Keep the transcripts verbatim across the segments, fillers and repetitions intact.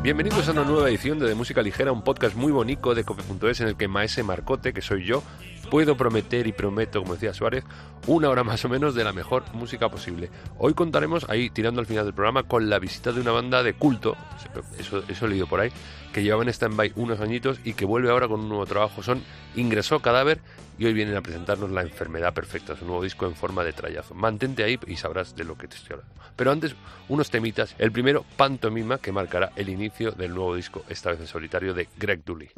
Bienvenidos a una nueva edición de De Música Ligera, un podcast muy bonito de cope punto es en el que Maese Marcote, que soy yo, puedo prometer y prometo, como decía Suárez, una hora más o menos de la mejor música posible. Hoy contaremos, ahí tirando al final del programa, con la visita de una banda de culto, eso, eso he leído por ahí, que llevaba en stand-by unos añitos y que vuelve ahora con un nuevo trabajo. Son Ingresó Cadáver y hoy vienen a presentarnos La Enfermedad Perfecta, su nuevo disco en forma de trayazo. Mantente ahí y sabrás de lo que te estoy hablando. Pero antes, unos temitas. El primero, Pantomima, que marcará el inicio del nuevo disco, esta vez en solitario, de Greg Dulli.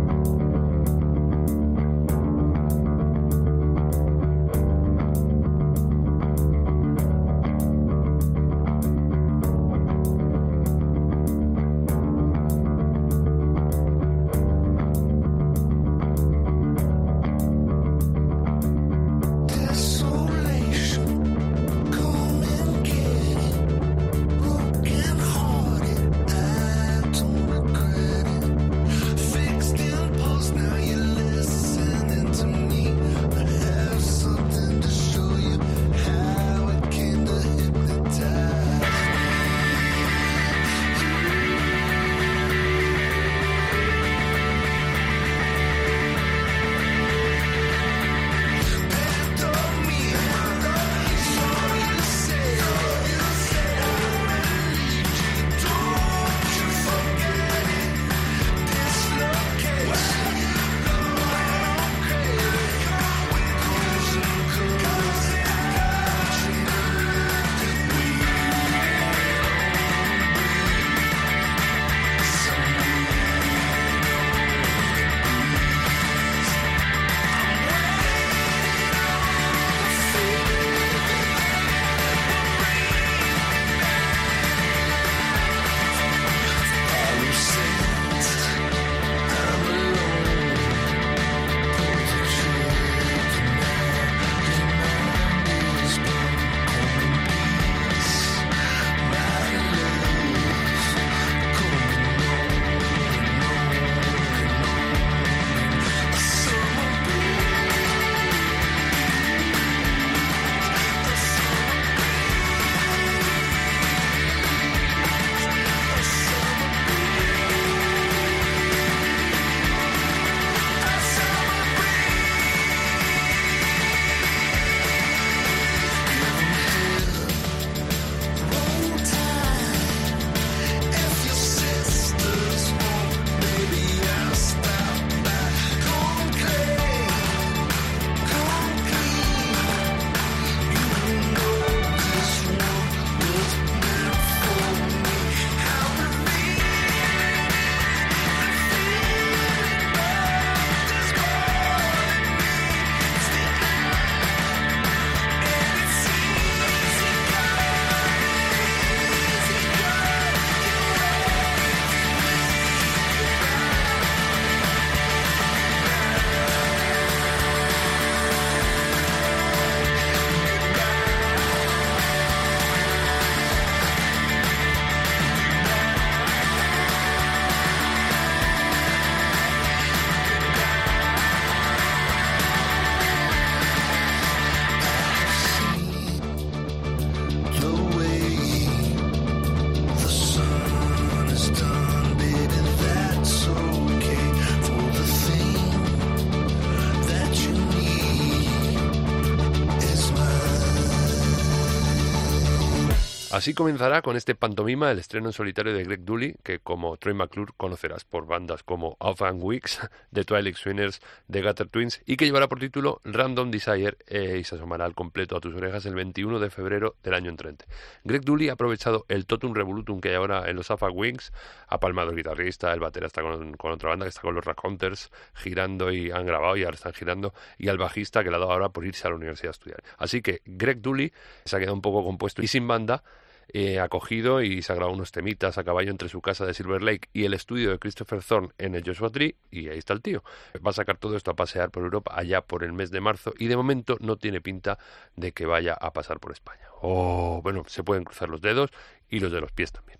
Así comenzará con este Pantomima el estreno en solitario de Greg Dulli, que como Troy McClure conocerás por bandas como Off and Weeks, The Twilight Swinners, The Gutter Twins, y que llevará por título Random Desire eh, y se asomará al completo a tus orejas el veintiuno de febrero del año entrante. Greg Dulli ha aprovechado el totum revolutum que hay ahora en los Off and Weeks, ha palmado el guitarrista, el batera está con, con otra banda que está con los Raconteurs girando y han grabado y ahora están girando, y al bajista que le ha dado ahora por irse a la universidad a estudiar. Así que Greg Dulli se ha quedado un poco compuesto y sin banda, Eh, acogido y se ha grabado unos temitas a caballo entre su casa de Silver Lake y el estudio de Christopher Thorne en el Joshua Tree, y ahí está el tío. Va a sacar todo esto a pasear por Europa allá por el mes de marzo y de momento no tiene pinta de que vaya a pasar por España. Oh, bueno, se pueden cruzar los dedos y los de los pies también.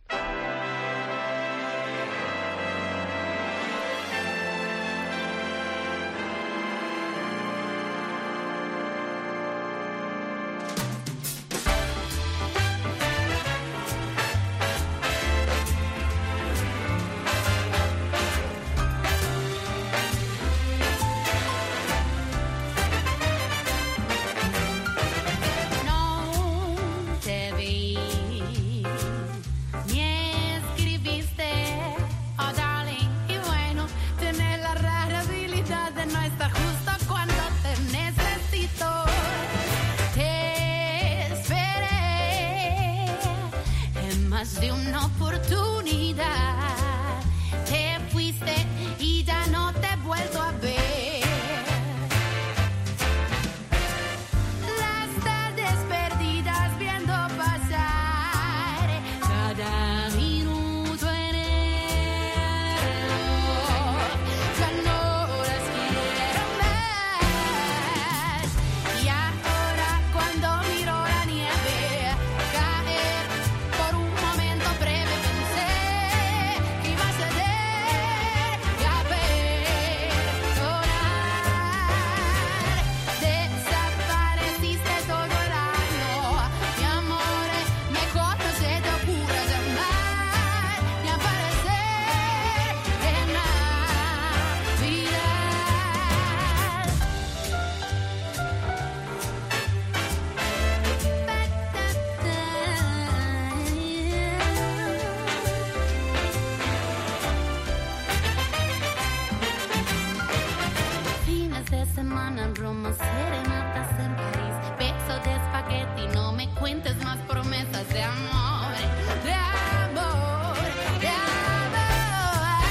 de semana en Roma, serenatas en París, besos de espagueti, no me cuentes más promesas de amor, de amor, de amor.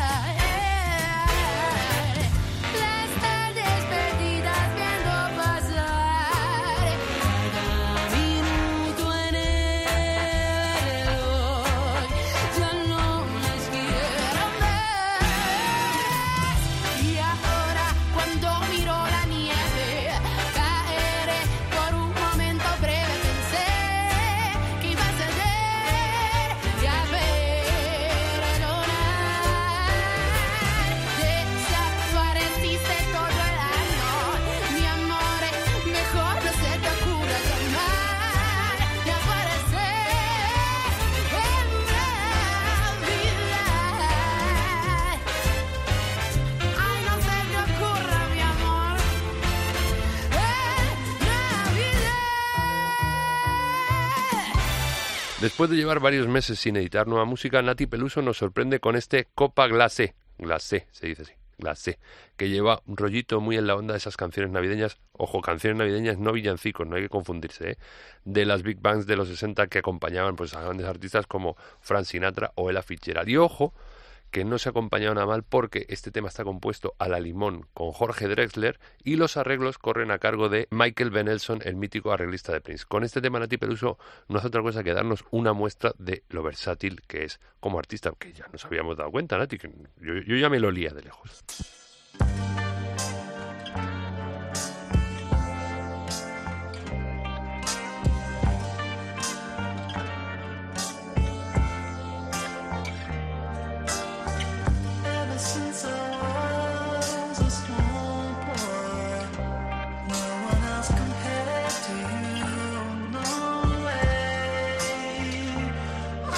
Las tardes perdidas viendo pasar cada minuto en el reloj, ya no las quiero más. Y ahora cuando miro la nieve caer por un momento breve, pensé que iba a ceder y a perdonar. Desapareciste todo el año, mi amor, mejor no se te ocurra llamar y aparecer en Navidad. Ay, no se te ocurra, mi amor, Después de llevar varios meses sin editar nueva música, Nati Peluso nos sorprende con este Copa Glacé, Glacé se dice así, Glacé, que lleva un rollito muy en la onda de esas canciones navideñas, ojo, canciones navideñas, no villancicos, no hay que confundirse, ¿eh? De las big bands de los sesenta que acompañaban pues a grandes artistas como Frank Sinatra o Ella Fitzgerald. Y ojo, que no se ha acompañado nada mal porque este tema está compuesto a la limón con Jorge Drexler y los arreglos corren a cargo de Michael Benelson, el mítico arreglista de Prince. Con este tema Nati Peluso no hace otra cosa que darnos una muestra de lo versátil que es como artista, que ya nos habíamos dado cuenta, Nati, que yo, yo ya me lo olía de lejos. Ever since I was a small boy, no one else compared to you, no way. I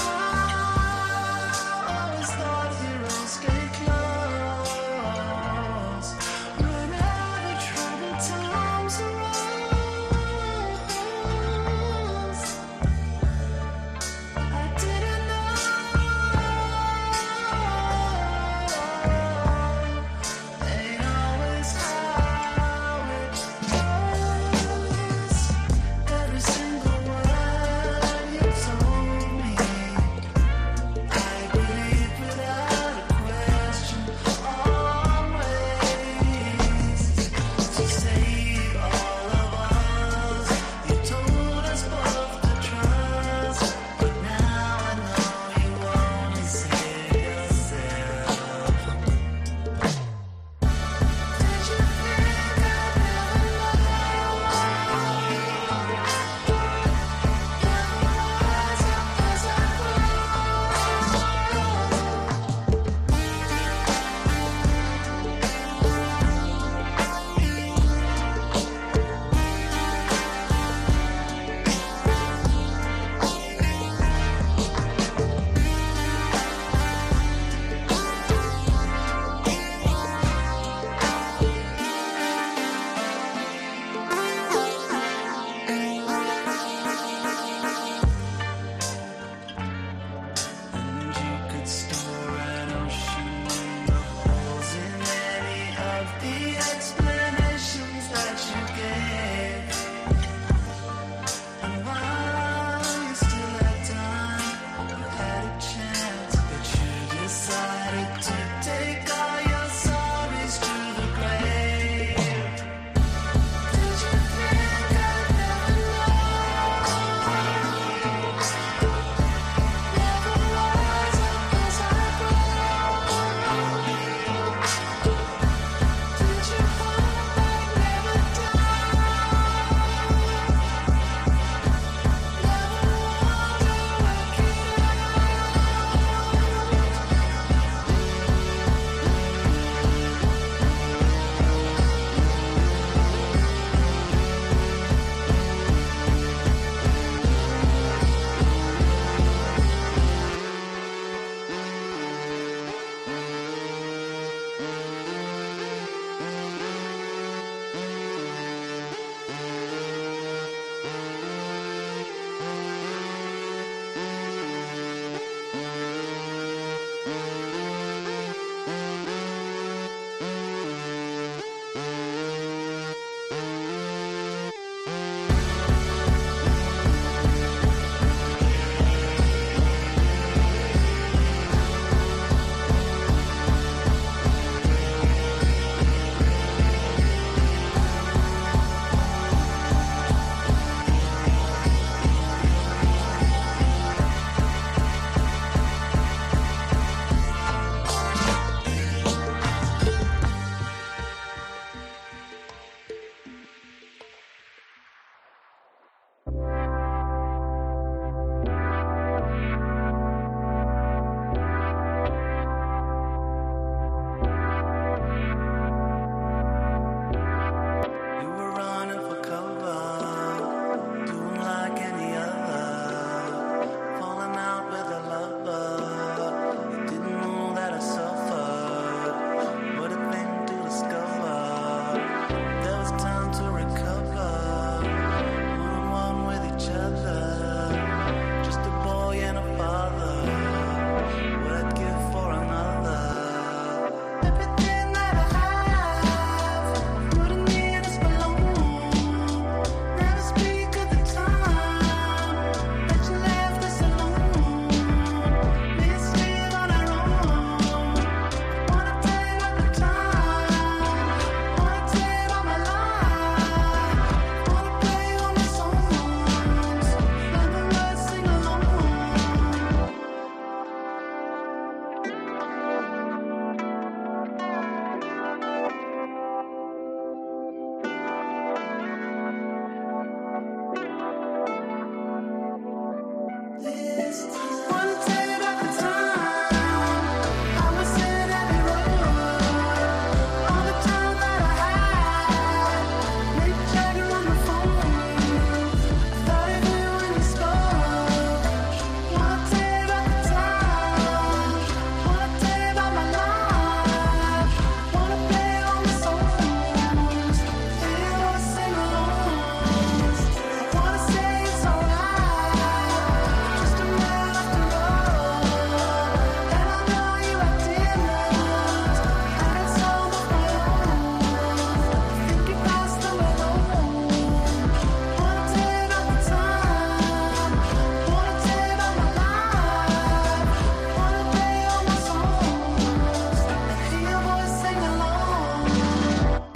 always thought heroes get close.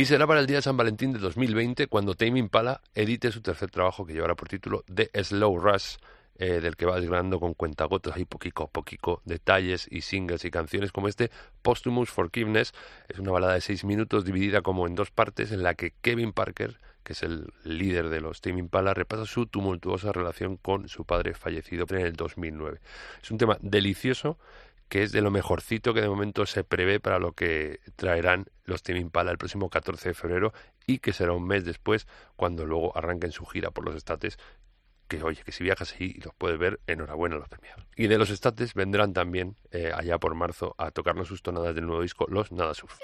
Y será para el día de San Valentín de dos mil veinte cuando Tame Impala edite su tercer trabajo, que llevará por título The Slow Rush, eh, del que va desgranando con cuentagotas ahí poquito a poquito detalles y singles y canciones como este Posthumous Forgiveness. Es una balada de seis minutos dividida como en dos partes, en la que Kevin Parker, que es el líder de los Tame Impala, repasa su tumultuosa relación con su padre fallecido en el dos mil nueve. Es un tema delicioso, que es de lo mejorcito que de momento se prevé para lo que traerán los Tame Impala el próximo catorce de febrero, y que será un mes después cuando luego arranquen su gira por los estates, que oye, que si viajas ahí y los puedes ver, enhorabuena a los premiados. Y de los estates vendrán también eh, allá por marzo a tocarnos sus tonadas del nuevo disco, los Nada Surf.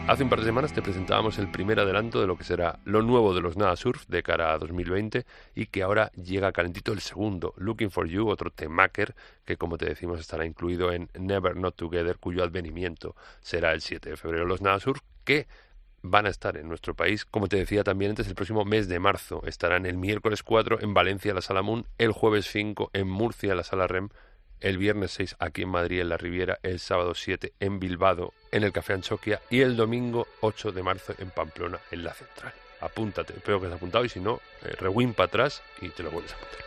Hace un par de semanas te presentábamos el primer adelanto de lo que será lo nuevo de los Nada Surf de cara a dos mil veinte y que ahora llega calentito el segundo, Looking for You, otro temaker que, como te decimos, estará incluido en Never Not Together, cuyo advenimiento será el siete de febrero. Los Nada Surf que van a estar en nuestro país, como te decía también antes, el próximo mes de marzo. Estarán el miércoles cuatro en Valencia, la Sala Moon, el jueves cinco en Murcia, la Sala Rem, el viernes seis aquí en Madrid, en la Riviera, el sábado siete en Bilbao, en el Café Anchoquia, y el domingo ocho de marzo en Pamplona, en la Central. Apúntate, espero que has apuntado, y si no, eh, rewind para atrás y te lo vuelves a apuntar.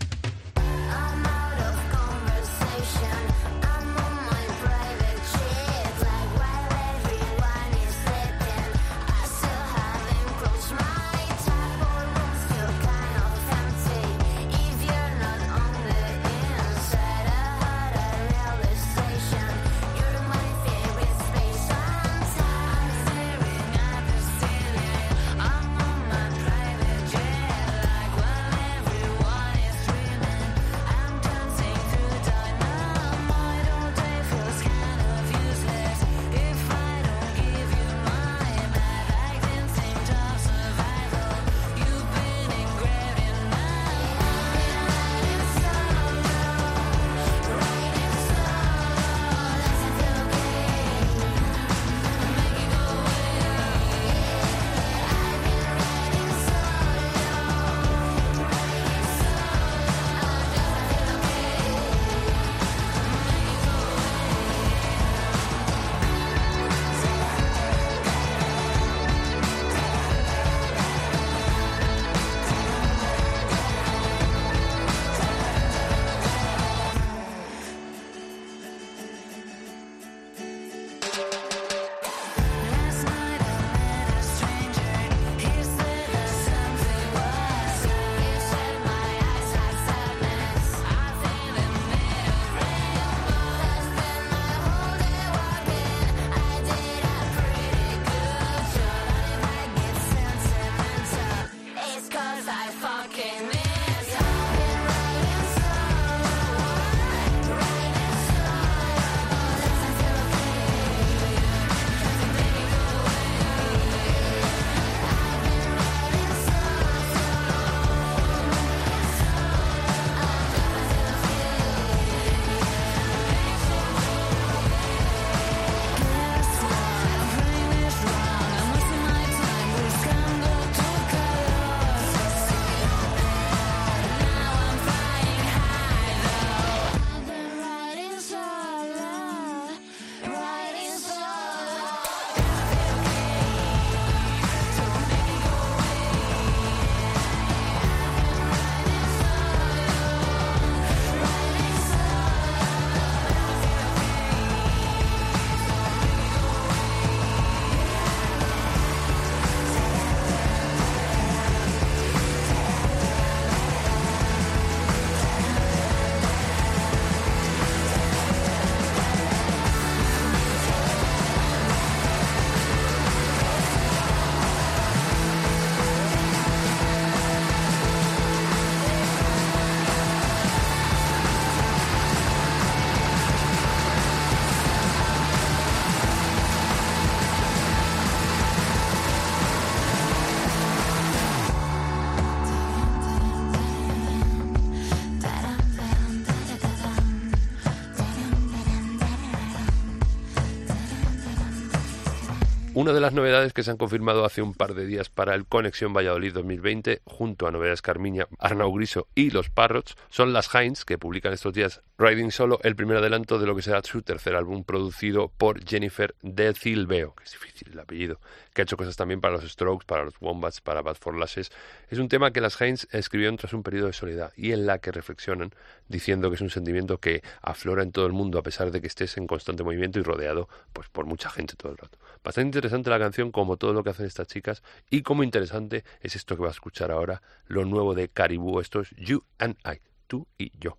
Una de las novedades que se han confirmado hace un par de días para el Conexión Valladolid dos mil veinte, junto a Novedades Carmiña, Arnau Griso y Los Parrots, son las Heinz, que publican estos días Riding Solo, el primer adelanto de lo que será su tercer álbum, producido por Jennifer De Cilveo, que es difícil el apellido, que ha hecho cosas también para los Strokes, para los Wombats, para Bad for Lashes. Es un tema que las Heinz escribieron tras un periodo de soledad y en la que reflexionan, diciendo que es un sentimiento que aflora en todo el mundo a pesar de que estés en constante movimiento y rodeado pues por mucha gente todo el rato. Bastante interesante la canción, como todo lo que hacen estas chicas, y como interesante es esto que vas a escuchar ahora, lo nuevo de Caribou. Esto es You and I, tú y yo.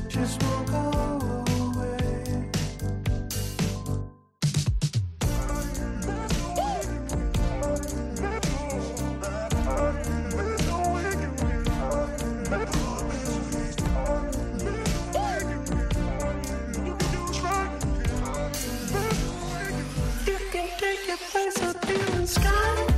just won't go away. You can take your place up in the sky.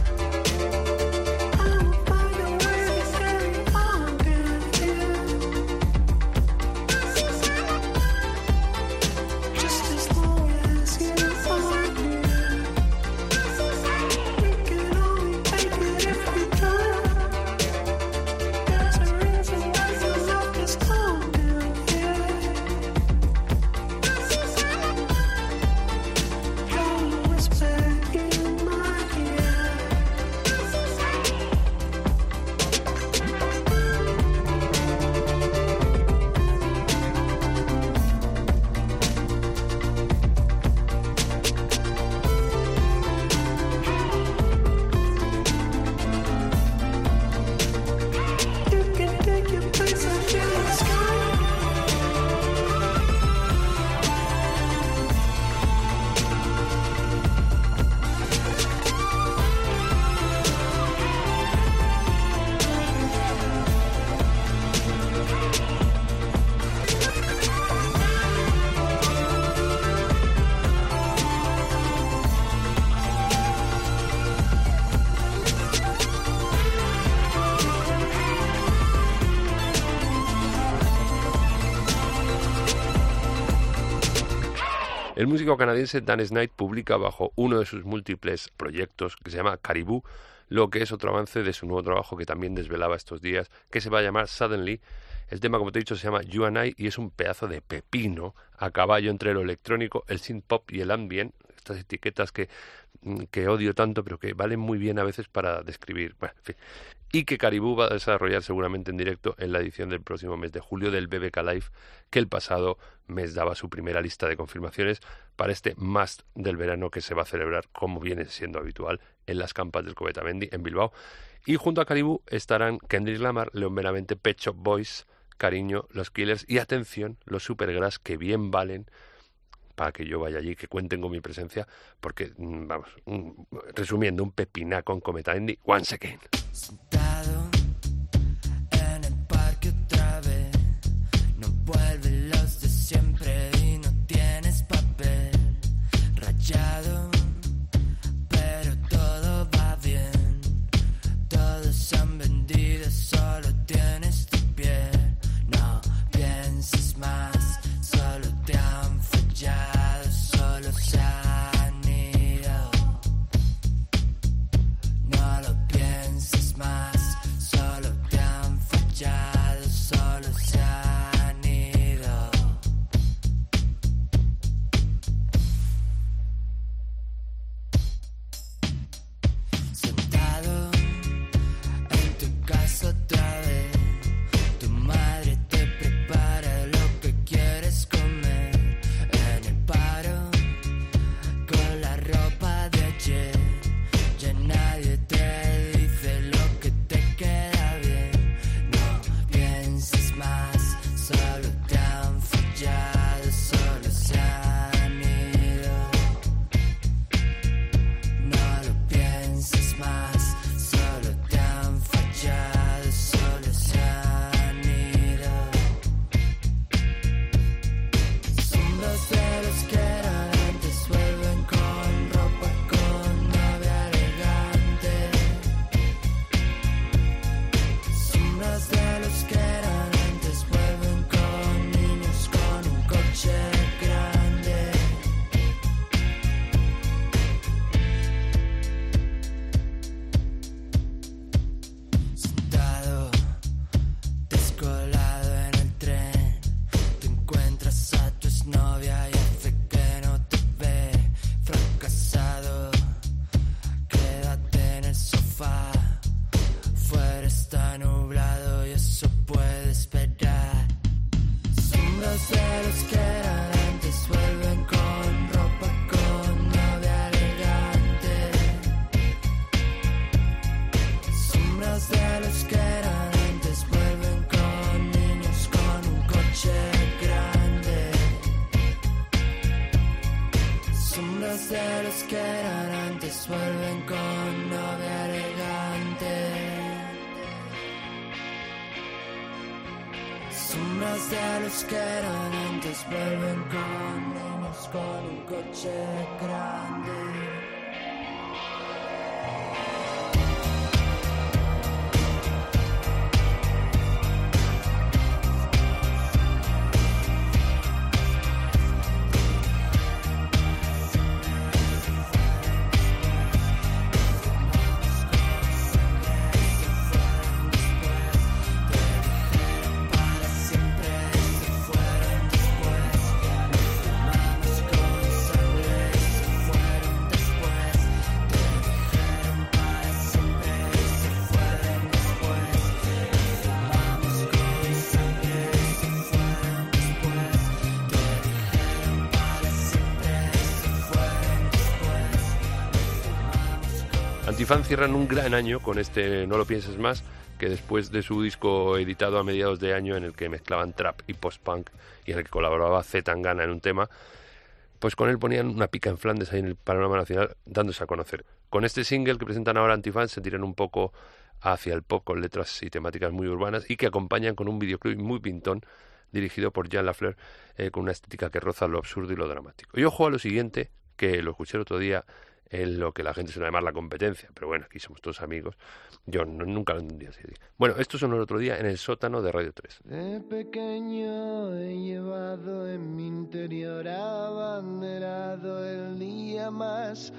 El músico canadiense Dan Knight publica bajo uno de sus múltiples proyectos, que se llama Caribou, lo que es otro avance de su nuevo trabajo que también desvelaba estos días, que se va a llamar Suddenly. El tema, como te he dicho, se llama You and I y es un pedazo de pepino a caballo entre lo electrónico, el synth pop y el ambient, estas etiquetas que, que odio tanto, pero que valen muy bien a veces para describir. Bueno, en fin. Y que Caribou va a desarrollar seguramente en directo en la edición del próximo mes de julio del B B K Live, que el pasado mes daba su primera lista de confirmaciones para este must del verano que se va a celebrar, como viene siendo habitual, en las campas del Covetamendi en Bilbao. Y junto a Caribou estarán Kendrick Lamar, Leon Benavente, Pet Shop Boys, Cariño, Los Killers y, atención, los Supergrass, que bien valen para que yo vaya allí, que cuenten con mi presencia, porque, vamos, un, resumiendo, un pepinaco en Covetamendi once again. Sentado en el parque otra vez, no vuelven los de siempre y no tienes papel rayado, pero todo va bien, todos se han vendido, solo tienes tu piel, no pienses más, solo te han fallado, solo se han ido, no lo pienses más, solo te han fallado, solo se han ido. Sentado en tu casa otra vez, tu madre te prepara lo que quieres comer en el paro con la ropa de ayer. Ya nadie te dice lo que te queda bien. No pienses más, solo te han fallado, solo se han ido. No lo pienses más, solo te han fallado, solo se han ido. Sombras de los que eran antes vuelven con ropa, con novia elegante. Sombras de los que eran antes vuelven con niños, con un coche grande. Sentado, descolado en el tren, te encuentras a tu exnovia y hace que no te ve. Fracasado, quédate en el sofá, fuera está nublado y eso puede esperar. Sombras de los que eran antes vuelven con ropa, con novia elegante. Sombras de los que eran antes vuelven con niños, con un coche grande. de los que eran antes vuelven con novia elegante. Sombras de los que eran antes vuelven con niños con un coche grande. Antifan cierran un gran año con este No lo pienses más, que después de su disco editado a mediados de año en el que mezclaban trap y post-punk y en el que colaboraba Z Tangana en un tema, pues con él ponían una pica en Flandes ahí en el panorama nacional dándose a conocer. Con este single que presentan ahora Antifan se tiran un poco hacia el pop con letras y temáticas muy urbanas y que acompañan con un videoclip muy pintón dirigido por Jean Lafleur eh, con una estética que roza lo absurdo y lo dramático. Y ojo a lo siguiente, que lo escuché el otro día en lo que la gente suele llamar la competencia, pero bueno, aquí somos todos amigos. Yo no, nunca lo entendí así. Bueno, esto sonó el otro día en el sótano de Radio tres. De pequeño he llevado en mi interior abanderado el día más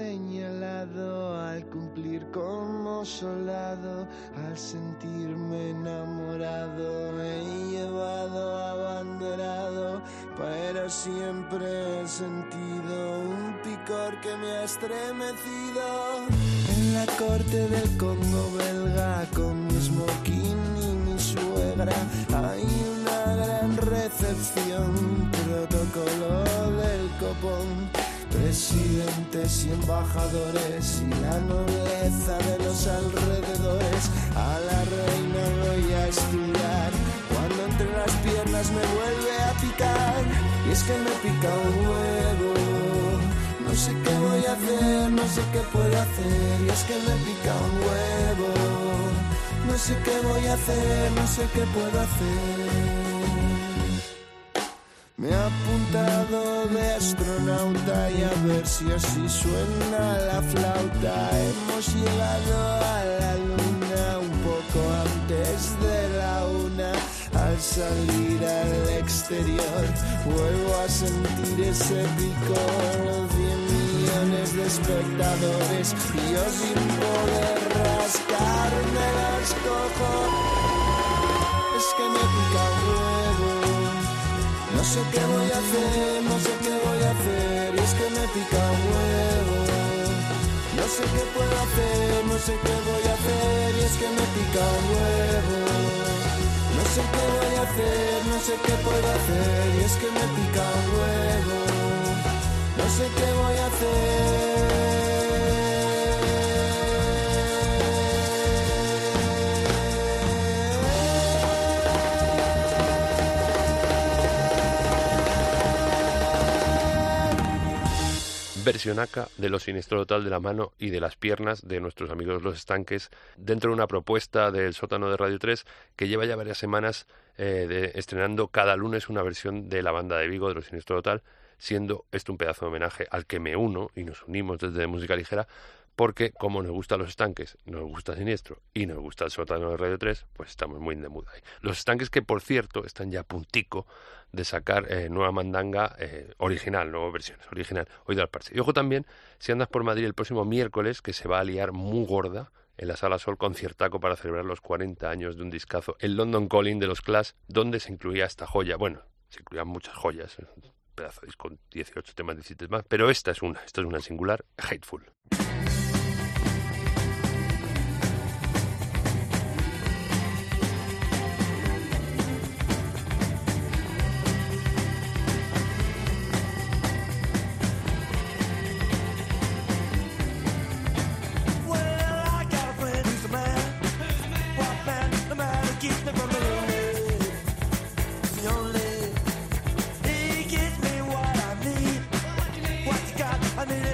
señalado, al cumplir como soldado, al sentirme enamorado. He llevado abanderado, pero siempre he sentido un picor que me ha estremecido. En la corte del Congo belga, con mi smoking y mi suegra, hay una gran recepción, protocolo del copón, presidentes y embajadores y la nobleza de los alrededores. A la reina voy a estudiar, cuando entre las piernas me vuelve a picar, y es que me pica un huevo. No sé qué voy a hacer, no sé qué puedo hacer, y es que me pica un huevo. No sé qué voy a hacer, no sé qué puedo hacer. Me he apuntado de astronauta y a ver si así suena la flauta. Hemos llegado a la luna un poco antes de la una. Al salir al exterior vuelvo a sentir ese picor. Cien millones de espectadores y yo sin poder rascarme las cojones. Es que me pica un huevo. No sé qué voy a hacer, no sé qué voy a hacer, y es que me pica un huevo. No sé qué puedo hacer, no sé qué voy a hacer, y es que me pica un huevo. No sé qué voy a hacer, no sé qué puedo hacer, y es que me pica un huevo. No sé qué voy a hacer. Versionaca de Lo Siniestro Total de la mano y de las piernas de nuestros amigos Los Estanques, dentro de una propuesta del sótano de Radio tres que lleva ya varias semanas eh, de, estrenando cada lunes una versión de la banda de Vigo de Lo Siniestro Total, siendo esto un pedazo de homenaje al que me uno y nos unimos desde Música Ligera, porque como nos gustan Los Estanques, nos gusta Siniestro y nos gusta el sótano de Radio tres, pues estamos muy in the mood ahí. Los Estanques que, por cierto, están ya a puntico de sacar eh, nueva mandanga eh, original, nuevas versiones, original, oído al parche. Y ojo también, si andas por Madrid el próximo miércoles, que se va a liar muy gorda en la Sala Sol, conciertaco para celebrar los cuarenta años de un discazo, el London Calling de los Clash, donde se incluía esta joya, bueno, se incluían muchas joyas, un pedazo de disco con dieciocho temas, diecisiete más, pero esta es una, esta es una singular, Hateful. I need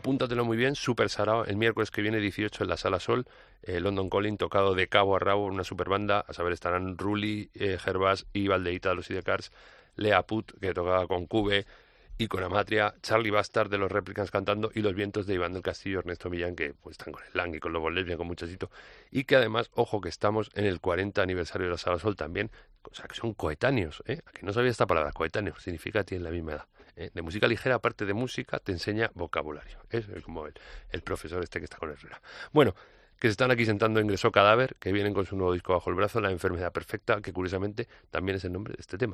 apúntatelo muy bien, Super Sarao, el miércoles que viene dieciocho en la Sala Sol, eh, London Calling, tocado de cabo a rabo, una super banda, a saber, estarán Rulli, eh, Gervás y Valdeita de los Sidecars, Lea Put, que tocaba con Cube y con Amatria, Charlie Bastard de los Replicants cantando y Los Vientos de Iván del Castillo, Ernesto Millán, que pues están con el Lang y con Lobo Lesbian, con muchachito, y que además, ojo, que estamos en el cuarenta aniversario de la Sala Sol también, o sea, que son coetáneos, ¿eh? Que no sabía esta palabra, coetáneo, significa tienen la misma edad. ¿eh? De música ligera, aparte de música, te enseña vocabulario, ¿eh? Es como el, el profesor este que está con Herrera. Bueno, que se están aquí sentando Ingresó Cadáver, que vienen con su nuevo disco bajo el brazo, La Enfermedad Perfecta, que curiosamente también es el nombre de este tema.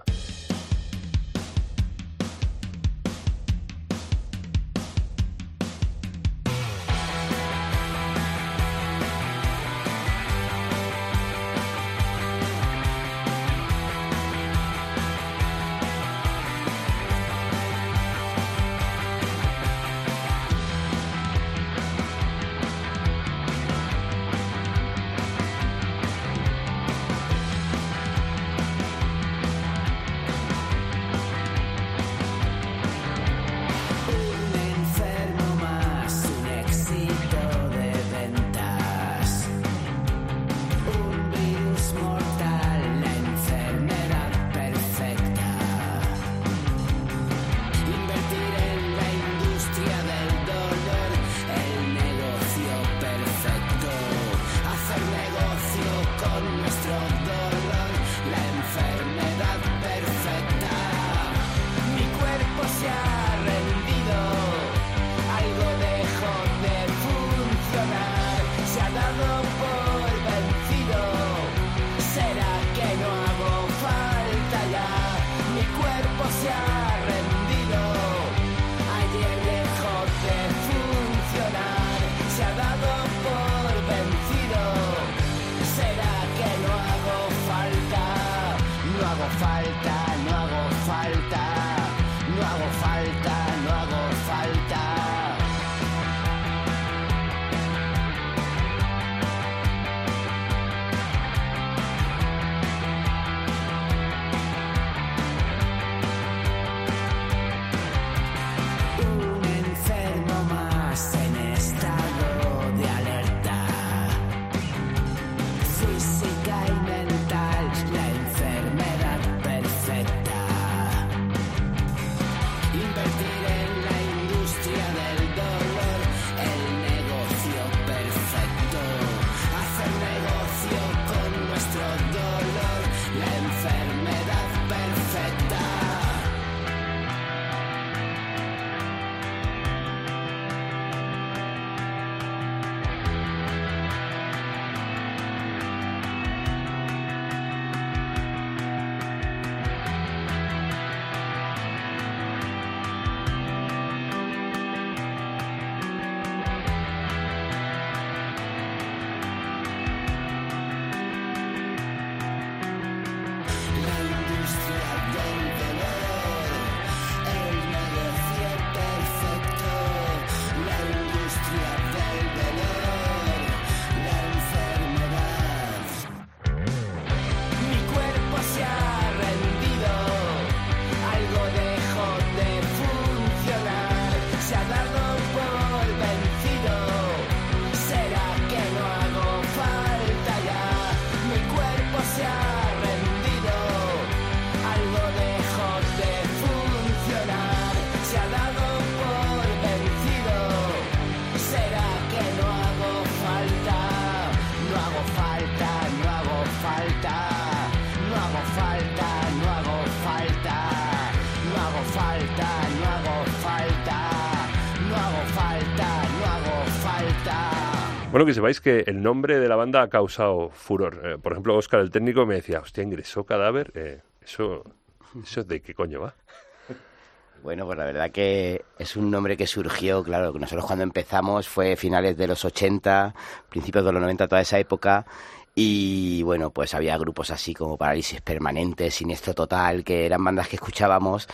Bueno, que sepáis que el nombre de la banda ha causado furor. Eh, por ejemplo, Óscar, el técnico, me decía, hostia, Ingresó Cadáver, eh, eso, ¿eso de qué coño va? Bueno, pues la verdad que es un nombre que surgió, claro, que nosotros cuando empezamos fue finales de los ochenta, principios de los noventa, toda esa época, y bueno, pues había grupos así como Parálisis Permanente, Siniestro Total, que eran bandas que escuchábamos,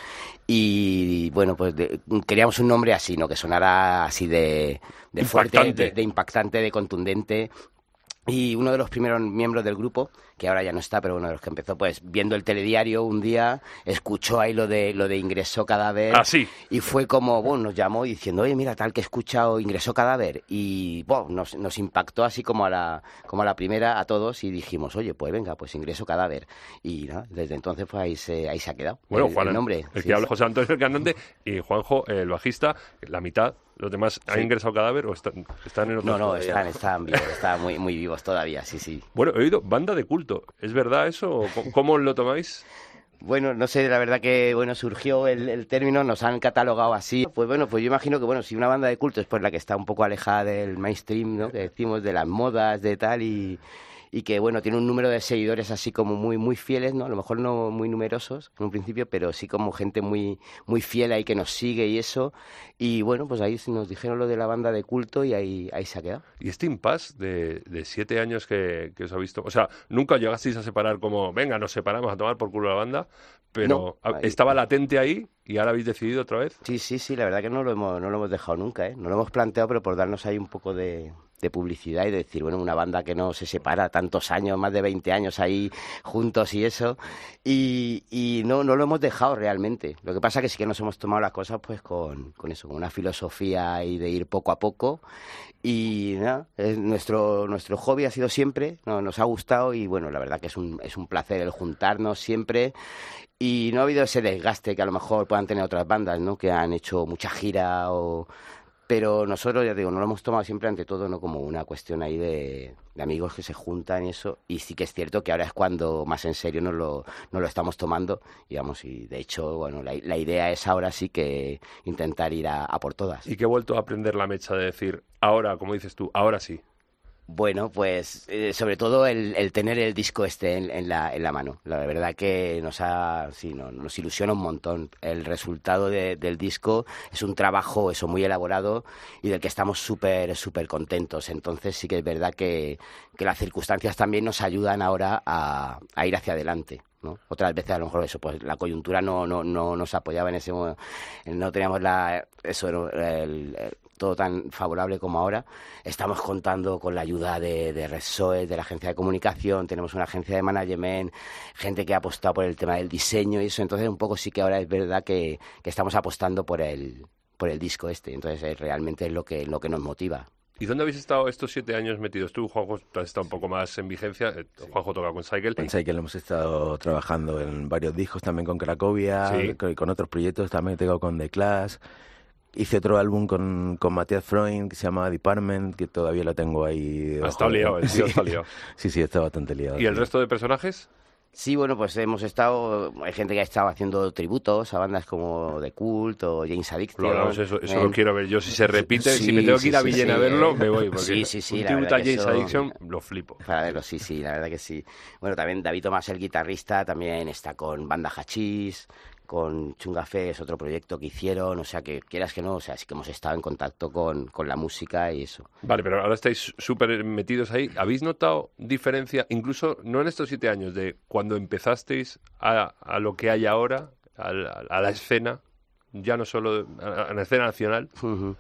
y bueno, pues de, queríamos un nombre así, ¿no? Que sonara así de, de fuerte, de, de impactante, de contundente. Y uno de los primeros miembros del grupo, que ahora ya no está, pero uno de los que empezó, pues viendo el telediario un día, escuchó ahí lo de lo de Ingresó Cadáver. Ah, sí. Y fue como, bueno, nos llamó diciendo, oye, mira, tal que he escuchado Ingresó Cadáver. Y bueno, nos, nos impactó así como a la como a la primera a todos y dijimos, oye, pues venga, pues Ingresó Cadáver. Y ¿no? desde entonces pues ahí se, ahí se ha quedado. Bueno, el, Juan, el nombre. el sí, que habla sí. José Antonio, el cantante, y Juanjo, el bajista, la mitad. ¿Los demás han Sí. ingresado cadáver o están, están en otros? No, no, todavía? están, están vivos, están muy, muy vivos todavía, sí, sí. Bueno, he oído banda de culto. ¿Es verdad eso? ¿O cómo, cómo lo tomáis? Bueno, no sé, la verdad que bueno surgió el, el término, nos han catalogado así. Pues bueno, pues yo imagino que bueno, si una banda de culto es pues la que está un poco alejada del mainstream, ¿no? Que decimos de las modas, de tal y y que bueno, tiene un número de seguidores así como muy muy fieles, ¿no? A lo mejor no muy numerosos en un principio, pero sí como gente muy muy fiel ahí que nos sigue y eso. Y bueno, pues ahí nos dijeron lo de la banda de culto y ahí ahí se ha quedado. ¿Y este impasse de, de siete años que, que os ha visto? O sea, nunca llegasteis a separar como, venga, nos separamos a tomar por culo la banda, pero No, a- ahí- estaba latente ahí y ahora habéis decidido otra vez. Sí, sí, sí, la verdad que no lo hemos, no lo hemos dejado nunca, ¿eh? No lo hemos planteado, pero por darnos ahí un poco de, de publicidad y de decir, bueno, una banda que no se separa tantos años, más de veinte años ahí juntos y eso, y, y no, no lo hemos dejado realmente. Lo que pasa que sí que nos hemos tomado las cosas pues con, con eso, con una filosofía y de ir poco a poco. Y nada, es nuestro, nuestro hobby ha sido siempre, no, nos ha gustado y bueno, la verdad que es un, es un placer el juntarnos siempre y no ha habido ese desgaste que a lo mejor puedan tener otras bandas, ¿no? Que han hecho mucha gira o... Pero nosotros, ya digo, no lo hemos tomado siempre ante todo, ¿no? Como una cuestión ahí de, de amigos que se juntan y eso. Y sí que es cierto que ahora es cuando más en serio nos lo, nos lo estamos tomando. Digamos, y de hecho, bueno, la, la idea es ahora sí que intentar ir a, a por todas. Y que he vuelto a aprender la mecha de decir, ahora, como dices tú, ahora sí. Bueno, pues eh, sobre todo el, el tener el disco este en, en, la, en la mano. La verdad que nos ha, sí, no, nos ilusiona un montón. El resultado de, del disco es un trabajo eso muy elaborado y del que estamos súper, súper contentos. Entonces sí que es verdad que, que las circunstancias también nos ayudan ahora a, a ir hacia adelante, ¿no? Otras veces a lo mejor eso, pues la coyuntura no, no, no nos apoyaba en ese momento, no teníamos la, eso, el, el, todo tan favorable como ahora. Estamos contando con la ayuda de, de Repsol, de la agencia de comunicación, tenemos una agencia de management, gente que ha apostado por el tema del diseño y eso, entonces un poco sí que ahora es verdad que, que estamos apostando por el, por el disco este, entonces es, realmente es lo que, lo que nos motiva. ¿Y dónde habéis estado estos siete años metidos? Tú, Juanjo, tú has estado un poco más en vigencia. Eh, Juanjo toca con Cycle. En Cycle hemos estado trabajando en varios discos, también con Cracovia, Sí. con, con otros proyectos, también tengo con The Clash. Hice otro álbum con, con Matías Freund que se llama Department, que todavía lo tengo ahí. Ha debajo estado de- liado, el tío sí. está liado. Sí, sí, está bastante liado. ¿Y el sí. resto de personajes? Sí, bueno, pues hemos estado, hay gente que ha estado haciendo tributos a bandas como The Cult o James Addiction. Lo hablamos, eso, eso eh, lo quiero ver yo. Si se repite, Sí, si me tengo que ir a sí, sí, Villena sí, a verlo, eh. me voy. Porque Sí, sí, sí, un la tributo a verdad que James eso- Addiction, lo flipo. Para verlo, sí, sí, la verdad que sí. Bueno, también David Tomás, el guitarrista, también está con Banda Hachís, con Chungafé, es otro proyecto que hicieron, o sea, que quieras que no, o sea, sí que hemos estado en contacto con, con la música y eso. Vale, pero ahora estáis súper metidos ahí. ¿Habéis notado diferencia, incluso no en estos siete años, de cuando empezasteis a, a lo que hay ahora, a la, a la escena, ya no solo a, a la escena nacional? Ujú.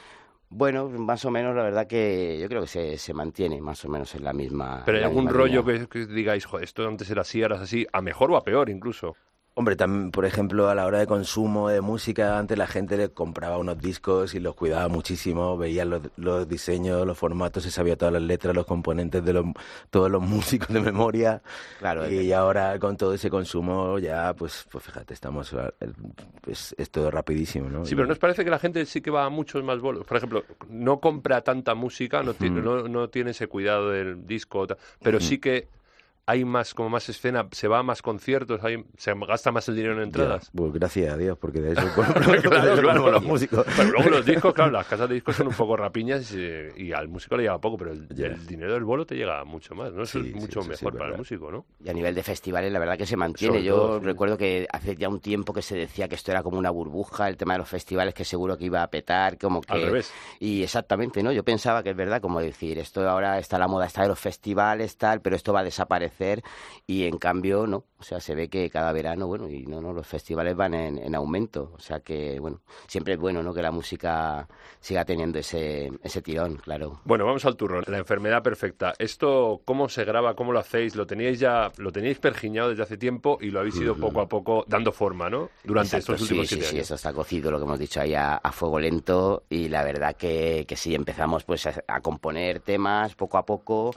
Bueno, más o menos, la verdad que yo creo que se, se mantiene más o menos en la misma. ¿Pero hay la algún misma rollo línea. que, que digáis, joder, esto antes era así, ahora es así, a mejor o a peor incluso? Hombre, también, por ejemplo, a la hora de consumo de música, antes la gente le compraba unos discos y los cuidaba muchísimo, veía los, los diseños, los formatos, se sabía todas las letras, los componentes de los, todos los músicos de memoria. Claro, es Y verdad. ahora con todo ese consumo ya, pues, pues fíjate, estamos, pues, es todo rapidísimo, ¿no? Sí, pero ¿no os parece que la gente sí que va a muchos más bolos? Por ejemplo, no compra tanta música, no tiene, no, no tiene ese cuidado del disco, ta- pero sí que hay más, como más escena, se va a más conciertos, hay, se gasta más el dinero en entradas. Ya, pues gracias a Dios, porque de eso Claro, claro. los músicos. Pero luego los discos, claro, las casas de discos son un poco rapiñas y, y al músico le llega poco, pero el, Ya. el dinero del bolo te llega mucho más, ¿no? Eso Sí, es sí, mucho eso sí, mejor es para el verdad. músico, ¿no? Y a nivel de festivales, la verdad que se mantiene. Sobre Yo todo, sí. recuerdo que hace ya un tiempo que se decía que esto era como una burbuja, el tema de los festivales, que seguro que iba a petar, como que... Al revés. Y exactamente, ¿no? Yo pensaba que es verdad, como decir, esto ahora está la moda, está de los festivales, tal, pero esto va a desaparecer hacer, y en cambio no, o sea, se ve que cada verano, bueno, y no, no, los festivales van en, en aumento, o sea que, bueno, siempre es bueno, ¿no?, que la música siga teniendo ese, ese tirón, claro. Bueno, vamos al turrón. La enfermedad perfecta. ¿Esto cómo se graba? ¿Cómo lo hacéis? ¿Lo teníais ya, lo teníais pergiñado desde hace tiempo y lo habéis ido poco a poco dando forma, ¿no? Durante Exacto, estos últimos sí, siete sí, sí, años. eso está cocido, lo que hemos dicho ahí a, a fuego lento, y la verdad que, que sí, empezamos pues a, a componer temas poco a poco,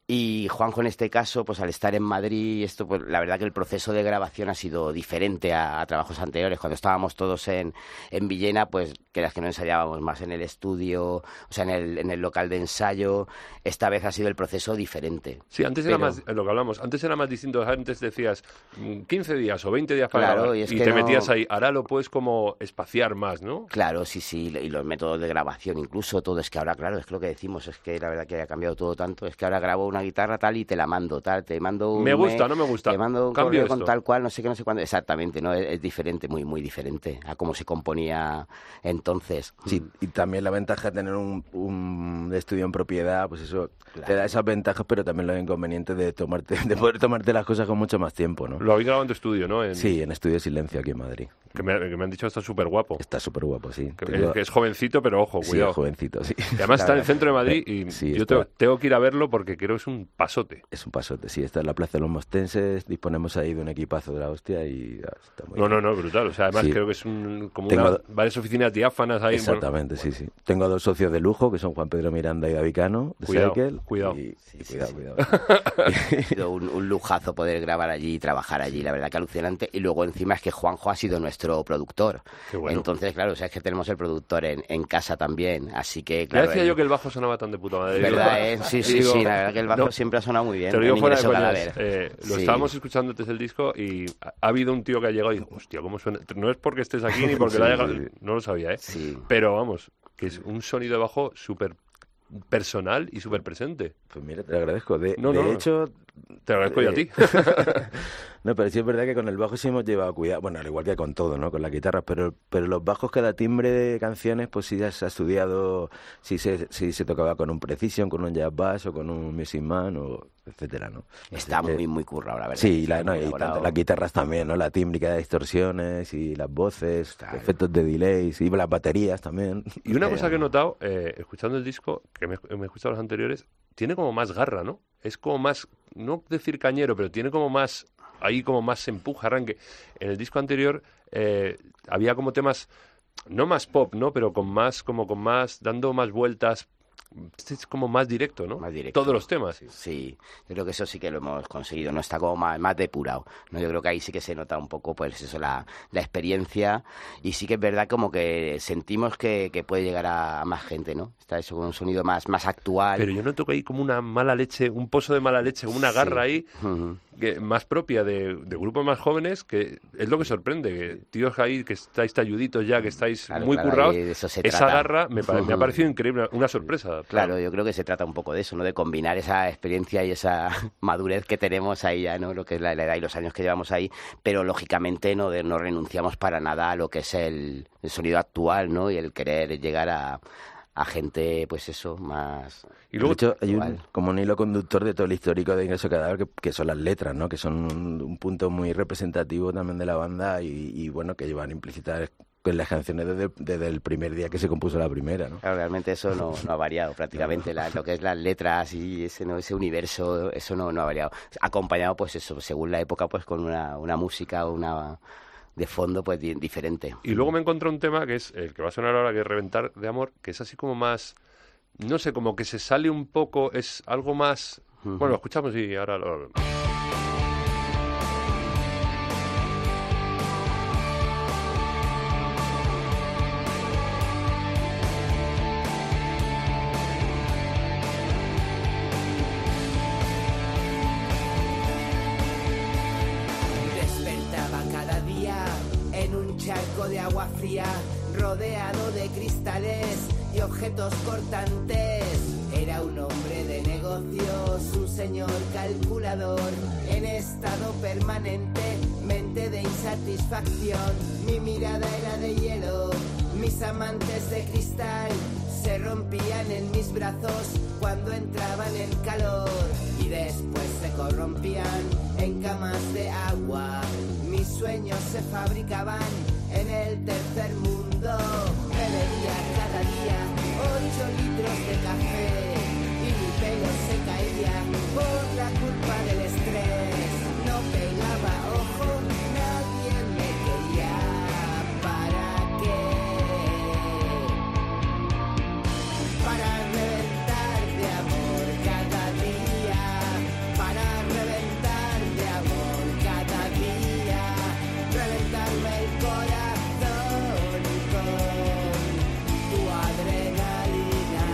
y Juanjo en este caso, pues al estar en Madrid, esto pues la verdad que el proceso de grabación ha sido diferente a, a trabajos anteriores. Cuando estábamos todos en, en Villena, pues creas que no ensayábamos más en el estudio, o sea, en el, en el local de ensayo. Esta vez ha sido el proceso diferente. Sí, antes Pero- era más, lo que hablamos, antes era más distinto. Antes decías mm, quince días o veinte días para Claro, grabar, y y, es que te no- metías ahí. Ahora lo puedes como espaciar más, ¿no? Claro, sí, sí, y los métodos de grabación, incluso todo, es que ahora, claro, es que lo que decimos, es que la verdad que ha cambiado todo tanto, es que ahora grabo una guitarra tal y te la mando, tal, te mando un Me gusta, mail, no me gusta. te mando un Cambio correo con esto. tal cual, no sé qué, no sé cuándo, exactamente, ¿no? Es, es diferente, muy, muy diferente a cómo se componía entonces. Sí, y también la ventaja de tener un, un estudio en propiedad, pues eso te Claro. da esas ventajas, pero también los inconvenientes de tomarte, de poder tomarte las cosas con mucho más tiempo, ¿no? Lo habéis grabado en tu estudio, ¿no? En- Sí, en Estudio Silencio aquí en Madrid. Que me, que me han dicho que está súper guapo. Está súper guapo, sí. Que, Tengo- que es jovencito, pero ojo, sí, cuidado. jovencito, sí. Y además está en el centro de Madrid y Sí, yo está- te- tengo que ir a verlo porque creo que es un pasote. Es un pasote, sí. Está en la Plaza de los Mostenses, disponemos ahí de un equipazo de la hostia y ah, está muy No, bien. no, no, brutal. O sea, además Sí. creo que es un, como Tengo- una, varias oficinas diáfanas ahí. bueno, Exactamente, sí, sí. Tengo dos socios de lujo, que son Juan Pedro Miranda y David Cano, de Cuidado, Cycle. cuidado. Y, Sí, y sí, cuidado, sí. cuidado. Ha sido un, un lujazo poder grabar allí y trabajar allí, la verdad que alucinante. Y luego encima es que Juanjo ha sido nuestro productor. Qué bueno. Entonces, claro, o sea, es que tenemos el productor en, en casa también, así que, Ya claro... decía él- yo que el bajo sonaba tan de puta madre. ¿Verdad, Digo, eh? Sí, sí, digo, sí, la verdad que el bajo no, siempre ha sonado muy bien. Te lo digo en fuera de Ingreso coñas. Cadáver. Eh, lo Sí. estábamos escuchando antes del disco y ha, ha habido un tío que ha llegado y dijo, hostia, ¿cómo suena? No es porque estés aquí ni porque Sí, le haya llegado... sí, sí. No lo sabía, ¿eh? Sí. Pero vamos, que es un sonido de bajo súper personal y súper presente. Pues mira, te lo agradezco. De, No, de no. hecho... Te lo agradezco yo a ti. No, pero sí es verdad que con el bajo sí hemos llevado cuidado, bueno, al igual que con todo, ¿no? Con la guitarra, pero, pero los bajos, cada timbre de canciones, pues sí ya se ha estudiado, si se, si se tocaba con un Precision, con un Jazz Bass o con un Music Man, o etcétera, ¿no? Está Así que- muy, muy currado, la verdad. Sí, la, Está no, muy y elaborado. tanto las guitarras también, ¿no? La tímbrica de distorsiones y las voces, Claro. efectos de delays y las baterías también. Y una Eh, cosa que he notado, eh, escuchando el disco, que me, me he escuchado los anteriores, tiene como más garra, ¿no? Es como más, no decir cañero, pero tiene como más, ahí como más empuje, arranque. En el disco anterior eh, había como temas, no más pop, ¿no? Pero con más, como con más, dando más vueltas. Este es como más directo, ¿no? Más directo. Todos los temas. Sí, yo creo que eso sí que lo hemos conseguido, no está como más, más depurado, ¿no? Yo creo que ahí sí que se nota un poco, pues eso, la, la experiencia, y sí que es verdad como que sentimos que, que puede llegar a, a más gente, ¿no? Está eso con un sonido más, más actual. Pero yo noto que hay como una mala leche, un pozo de mala leche, como una Sí. garra ahí, Ujú. que, más propia de, de grupos más jóvenes, que es lo que sorprende, que tíos ahí que estáis talluditos ya, que estáis Claro, muy claro, currados, ahí de eso se esa trata. garra me, pare- me ha Ujú. parecido increíble, una sorpresa. Claro, yo creo que se trata un poco de eso, ¿no? De combinar esa experiencia y esa madurez que tenemos ahí ya, ¿no? Lo que es la, la edad y los años que llevamos ahí, pero lógicamente no, de- no renunciamos para nada a lo que es el, el sonido actual, ¿no? Y el querer llegar a, a gente, pues eso, más... Y luego, de hecho, hay un, actual. como un hilo conductor de todo el histórico de Ingreso Cadáver, que, que son las letras, ¿no? Que son un, un punto muy representativo también de la banda y, y bueno, que llevan implícitas con las canciones desde, desde el primer día que se compuso la primera, ¿no? Claro, realmente eso no, no ha variado prácticamente, la- lo que es las letras y ese, ¿no? Ese universo, eso no, no ha variado. Acompañado, pues eso, según la época, pues con una, una música, una de fondo, pues di- diferente. y luego me encontré un tema que es el que va a sonar ahora, que es Reventar de Amor, que es así como más, no sé, como que se sale un poco, es algo más... Ujú. Bueno, lo escuchamos y ahora lo... Despertaba cada día en un charco de agua fría, rodeado de cristales y objetos cortantes. Era un hombre de negocios, un señor calculador, en estado permanente mente de insatisfacción. Mi mirada era de hielo, mis amantes de cristal se rompían en mis brazos cuando entraban en calor y después se corrompían en camas de agua. Mis sueños se fabricaban en el tercer mundo. Me bebía cada día ocho litros de café y mi pelo se caía por la culpa del estrés. No pegaba ojo, nadie me quería. ¿Para qué? Para reventar de amor cada día, para reventar de amor cada día, reventarme el corazón con tu adrenalina.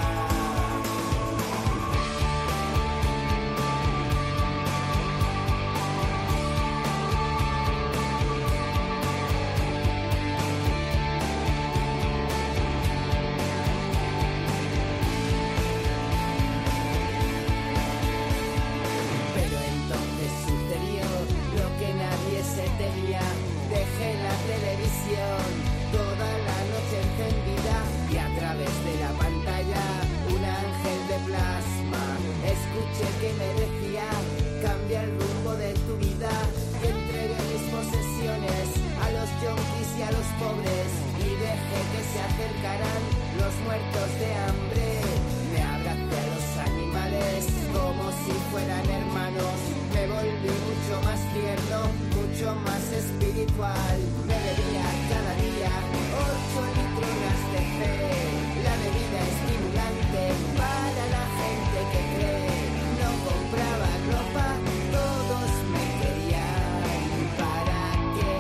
Pero entonces sucedió lo que nadie se temía. Dejé la televisión toda la noche encendida y a través de la pantalla un ángel de plasma escuché que me decía: cambia el rumbo de tu vida y entregué mis posesiones a los yonkis y a los pobres y dejé que se acercaran los muertos de hambre. Me abracé a los animales como si fueran hermanos. Me volví mucho más tierno, mucho más espiritual. Me bebía cada día ocho litros de fe. La bebida estimulante para la gente que cree. No compraba ropa, todos me querían. ¿Para qué?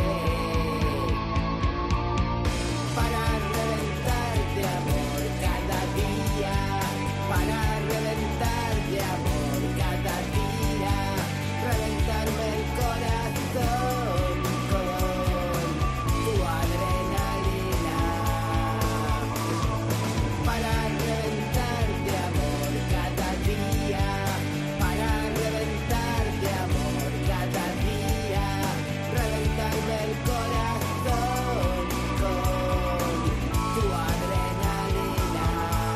Para reventar de amor cada día, para reventar de amor cada día, reventarme el corazón con tu adrenalina. Para reventar de amor cada día, para reventar de amor cada día, reventarme el corazón con tu adrenalina.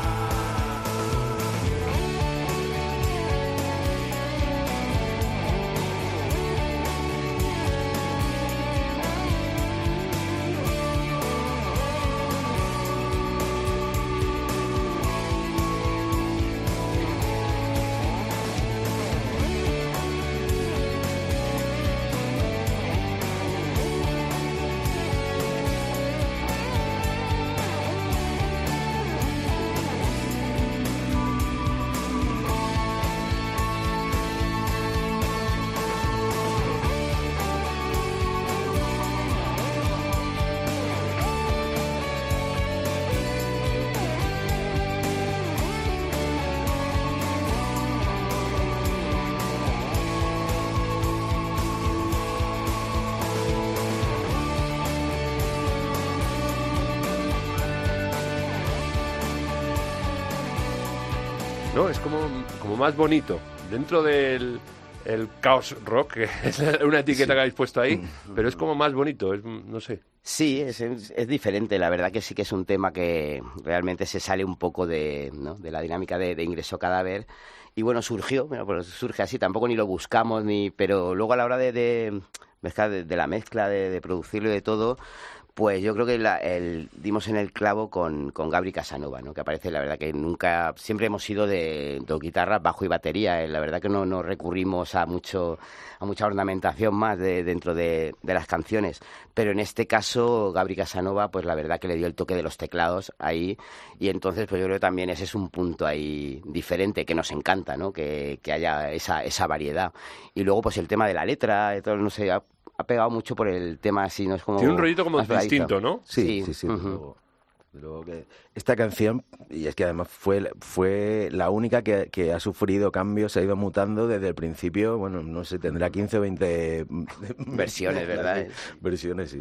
¿No? Es como, como más bonito. Dentro del el caos rock, que es una etiqueta que habéis puesto ahí, pero es como más bonito, es, no sé. Sí, es, es, es diferente. La verdad que sí que es un tema que realmente se sale un poco de, ¿no?, de la dinámica de, de Ingreso Cadáver. Y bueno, surgió, bueno, pues surge así, tampoco ni lo buscamos, ni pero luego a la hora de, de, mezclar, de, de la mezcla, de, de producirlo y de todo, pues yo creo que la, el, dimos en el clavo con, con Gabri Casanova, ¿no? Que aparece, la verdad que nunca, siempre hemos sido de, de guitarra, bajo y batería, eh, la verdad que no, no recurrimos a mucho a mucha ornamentación más de, dentro de, de las canciones, pero en este caso Gabri Casanova, pues la verdad que le dio el toque de los teclados ahí, y entonces pues yo creo que también ese es un punto ahí diferente que nos encanta, ¿no? Que, que haya esa, esa variedad. Y luego pues el tema de la letra, de todo, no sé, ha, ha pegado mucho por el tema así, ¿no? Es como tiene un rollito como más distinto, ¿no? Sí, Sí, sí, sí. ujú. desde luego. Desde luego que esta canción, y es que además fue, fue la única que, que ha sufrido cambios, se ha ido mutando desde el principio, bueno, no sé, tendrá quince o veinte Versiones, ¿verdad? Versiones, sí.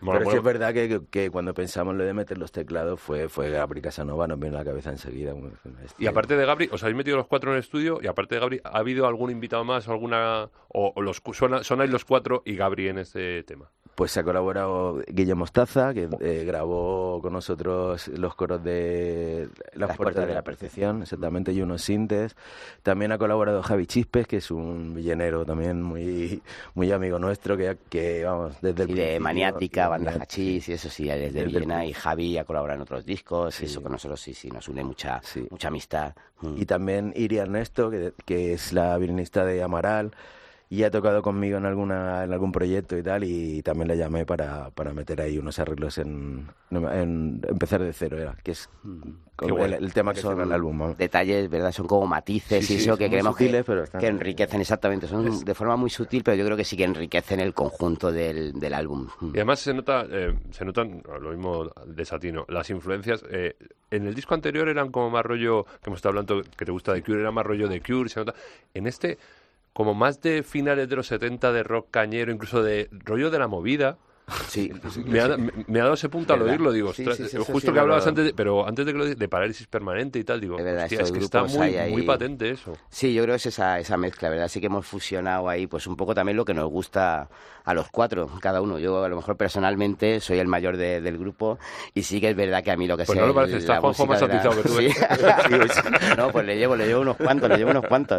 Bueno, Pero bueno. sí es verdad que, que, que cuando pensamos lo de meter los teclados fue, fue Gabri Casanova, nos viene a la cabeza enseguida. Este, Y aparte de Gabri, os habéis metido los cuatro en el estudio, y aparte de Gabri, ¿ha habido algún invitado más o alguna o, o los cu- suena, sonáis los cuatro y Gabri en este tema? Pues se ha colaborado Guillermo Mostaza, que eh, grabó con nosotros los coros de Las, Las Puertas de la Percepción, exactamente, y unos sintes. También ha colaborado Javi Chispes, que es un villenero también muy muy amigo nuestro, que, que vamos, desde el Y de principio- Maniática, Banda Maniática. Hachís, y eso sí, desde Desde el Villena, pri- y Javi ha colaborado en otros discos, Sí. y eso con nosotros sí, sí, nos une mucha, Sí. mucha amistad. Mm. Y también Iri Ernesto, que, que es la violinista de Amaral, y ha tocado conmigo en alguna en algún proyecto y tal, y también le llamé para, para meter ahí unos arreglos en, en empezar de cero, era, que es con Qué el, bueno. el tema que Son cierra el álbum. vamos. Detalles, ¿verdad? Son como matices Sí, y sí, eso son que muy creemos sutiles, que, pero están- que enriquecen, exactamente. Son de forma muy sutil, pero yo creo que sí que enriquecen el conjunto del, del álbum. Mm. Y además se nota, eh, se notan, lo mismo de Satino, las influencias. Eh, en el disco anterior eran como más rollo, que hemos estado hablando, que te gusta de Cure, era más rollo de Cure, se nota. En este, como más de finales de los setenta, de rock cañero, incluso de rollo de la movida. Sí, Me ha, me, me ha dado ese punto al ¿Verdad? oírlo, digo, Sí, ostras, sí, sí, eh, eso justo sí, que hablabas lo- antes, de, pero antes de que lo de, de parálisis permanente y tal, digo, Es verdad, hostia, es estos que está grupos muy, hay ahí- muy patente eso. Sí, yo creo que es esa, esa mezcla, ¿verdad? Sí que hemos fusionado ahí, pues un poco también lo que nos gusta a los cuatro, cada uno. Yo, a lo mejor, personalmente, soy el mayor de- del grupo, y sí que es verdad que a mí lo que Pues sé... no lo parece, está la Juanjo música más de la- atizado que tú, Sí. No, pues le llevo, le llevo unos cuantos, le llevo unos cuantos.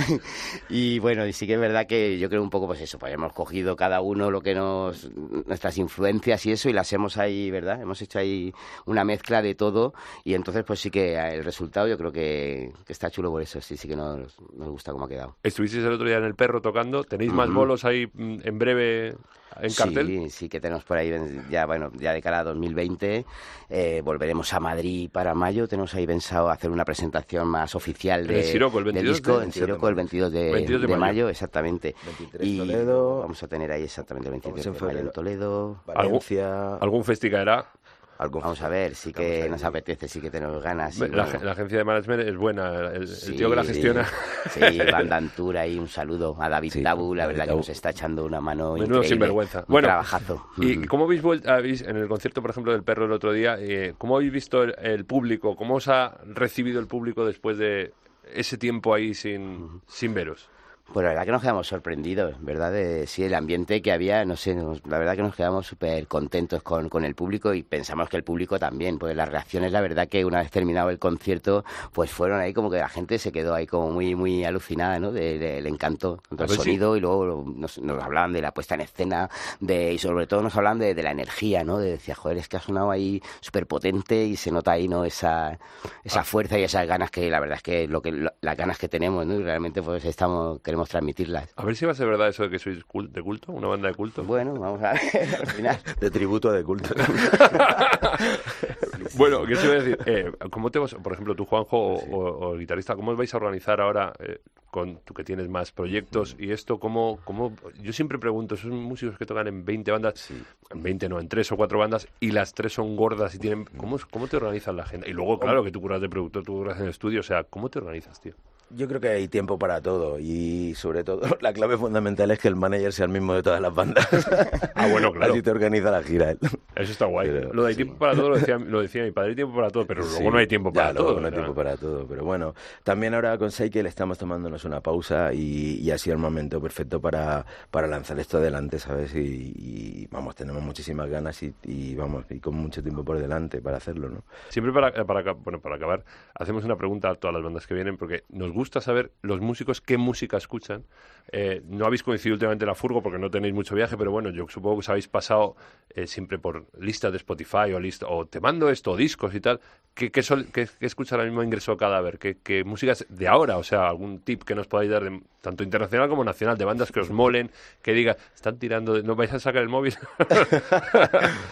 Y bueno, y sí que es verdad que yo creo un poco, pues eso, pues hemos cogido cada uno lo que nos... nuestras influencias y eso, y las hemos ahí, ¿verdad? Hemos hecho ahí una mezcla de todo, y entonces pues sí que el resultado yo creo que, que está chulo por eso, sí, sí que nos, nos gusta cómo ha quedado. Estuvisteis el otro día en El Perro tocando, ¿tenéis más Ujú. bolos ahí mm, en breve en cartel? Sí, sí que tenemos por ahí, ya bueno, ya de cara a dos mil veinte, eh, volveremos a Madrid para mayo, tenemos ahí pensado hacer una presentación más oficial En de, el Siroco, el del veintidós disco, de- en Siroco el veintidós de, veintidós de de mayo. mayo, exactamente. veintitrés Y Toledo, vamos a tener ahí exactamente el Vamos veintitrés en de mayo en febrero. Toledo. Valencia, ¿Algún festi caerá? algo. Vamos a ver, sí Estamos que ahí. nos apetece, sí que tenemos ganas. sí, La, bueno. la agencia de management es buena, el, el Sí, tío que la gestiona. Sí, Banda Antura y un saludo a David Sí, Tabu, la David verdad que Tabu. nos está echando una mano Menudo increíble. sinvergüenza. Un Bueno, trabajazo. ¿Y Ujú. cómo habéis vuelto, habéis, en el concierto, por ejemplo, del Perro el otro día, eh, cómo habéis visto el, el público? ¿Cómo os ha recibido el público después de ese tiempo ahí sin, sin veros? Pues la verdad que nos quedamos sorprendidos, ¿verdad? De, sí, el ambiente que había, no sé, nos- la verdad que nos quedamos súper contentos con, con el público, y pensamos que el público también, pues las reacciones, la verdad que una vez terminado el concierto, pues fueron ahí como que la gente se quedó ahí como muy muy alucinada, ¿no? De- de- le encantó tanto A el ver si- sonido, y luego nos, nos hablaban de la puesta en escena, de y sobre todo nos hablaban de, de la energía, ¿no? De decía, joder, es que ha sonado ahí súper potente, y se nota ahí, ¿no? Esa, esa Ah. fuerza y esas ganas que la verdad es que, lo que lo- las ganas que tenemos, ¿no? Y realmente pues estamos queremos transmitirlas. A ver si va a ser verdad eso de que sois cul- de culto, una banda de culto. Bueno, vamos a ver al final. De tributo de culto. Bueno, ¿qué os iba a decir? Eh, ¿Cómo te vas, por ejemplo, tú, Juanjo, o, o- o el guitarrista, cómo os vais a organizar ahora, eh, con tú que tienes más proyectos y esto? ¿Cómo, cómo, yo siempre pregunto, esos músicos que tocan en veinte bandas, en veinte no, en tres o cuatro bandas, y las tres son gordas y tienen... ¿Cómo, cómo te organizan la agenda? Y luego, claro, que tú curas de productor, tú curas en el estudio, o sea, ¿cómo te organizas, tío? Yo creo que hay tiempo para todo, y sobre todo la clave fundamental es que el manager sea el mismo de todas las bandas. Ah, bueno, claro. Así te organiza la gira él. Eso está guay. Pero, lo de sí. tiempo para todo lo decía, lo decía mi padre, hay tiempo para todo, pero luego Sí, no hay tiempo ya, para luego todo. no hay o sea. tiempo para todo, pero bueno, también ahora con Seikel estamos tomándonos una pausa, y, y ha sido el momento perfecto para, para lanzar esto adelante, ¿sabes? Y, y, vamos, tenemos muchísimas ganas, y, y vamos, y con mucho tiempo por delante para hacerlo, ¿no? Siempre para, para, bueno, para acabar, hacemos una pregunta a todas las bandas que vienen, porque nos gusta saber los músicos qué música escuchan. Eh, no habéis coincidido últimamente en la furgo porque no tenéis mucho viaje, pero bueno, yo supongo que os habéis pasado eh, siempre por listas de Spotify o lista, o te mando esto, o discos y tal. ¿Qué, qué, sol, qué, qué escucha ahora mismo Ingreso Cadáver? ¿Qué, ¿Qué músicas de ahora? O sea, algún tip que nos podáis dar, de, tanto internacional como nacional, de bandas que os molen, que diga, están tirando, de- ¿no vais a sacar el móvil?